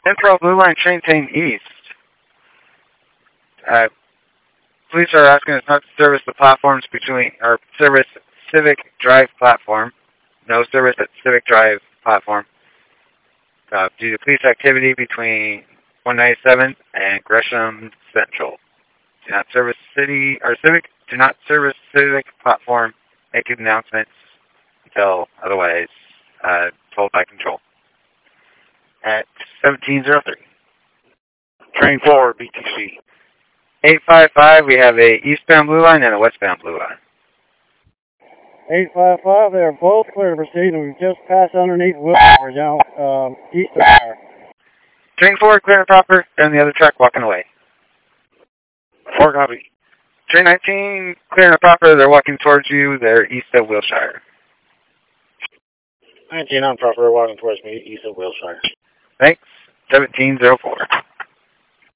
Central Blue Line train saying east. Police are asking us not to service the platforms between, or service Civic Drive platform. No service at Civic Drive platform. Due to police activity between 197th and Gresham Central. Do not service City or Civic. Do not service Civic platform. Make announcements until otherwise told by control. At 1703. Train 4, BTC. 855, we have a eastbound blue line and a westbound blue line. 855, they are both clear to proceed, and we've just passed underneath Wilshire down east of there. Train 4, clear and proper, and the other track walking away. 4 copy. Train 19, clear and proper, they're walking towards you, they're east of Wilshire. 19 on proper, walking towards me, east of Wilshire. Thanks, 1704.